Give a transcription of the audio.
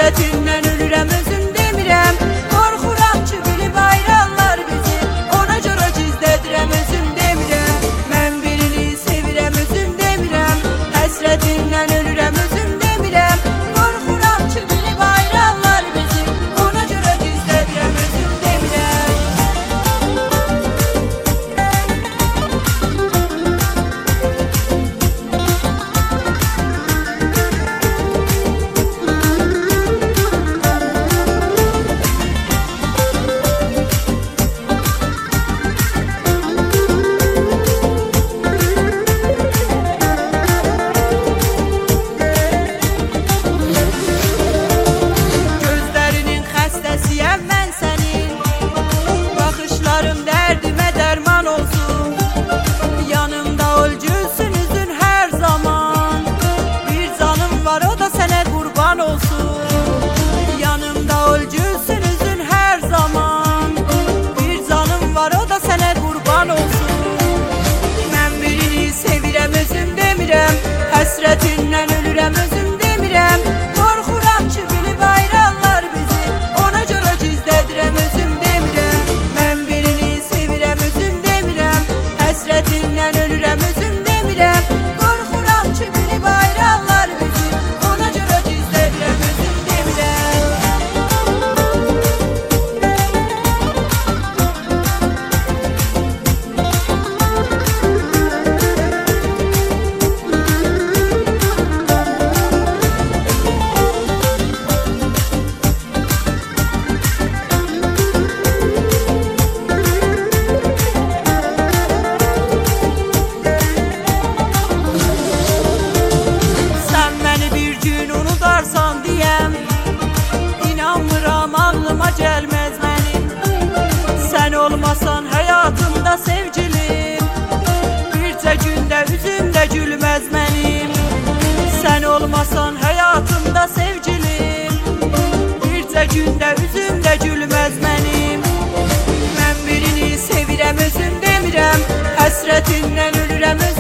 Həsrətindən ölürəm, özüm demirəm. Qorxuram ki, bilib ayranlar bizi, ona görə gizlədirəm, özüm demirəm. Mən birini sevirəm, özüm demirəm. Həsrətindən ölürəm, özüm demirəm. Qorxuram ki, bilib ayranlar bizi, ona görə gizlədirəm, özüm demirəm. Gözlərinin xəstəsiyəm mən sənin, baxışlarım dərdimə dərman olsun. Yanımda ol, gülsün üzün hər zaman. Bir canım var, o da sənə qurban olsun. Yanımda ol, gülsün üzün hər zaman. Bir canım var, o da sənə qurban olsun. Mən birini sevirəm, özüm demirəm. Həsrətindən ölürəm, özüm demirəm. Qorxuram ki, bilib ayranlar bizi, ona görə gizlədirəm, özüm demirəm. Mən birini sevirəm, özüm demirəm. Həsrətindən ölürəm, özüm demirəm. Qorxuram ki, bilib ayranlar bizi, ona görə gizlədirəm, özüm demirəm. Sən məni bir gün unudarsan deyəm, İnanmıram, ağlıma gəlməz mənim. Sən olmasan həyatımda sevgilim, bircə gündə üzümdə gülməz mənim. Sən olmasan həyatımda sevgilim, bircə gündə üzümdə gülməz mənim. Mən birini sevirəm, özüm demirəm. Həsrətindən ölürəm,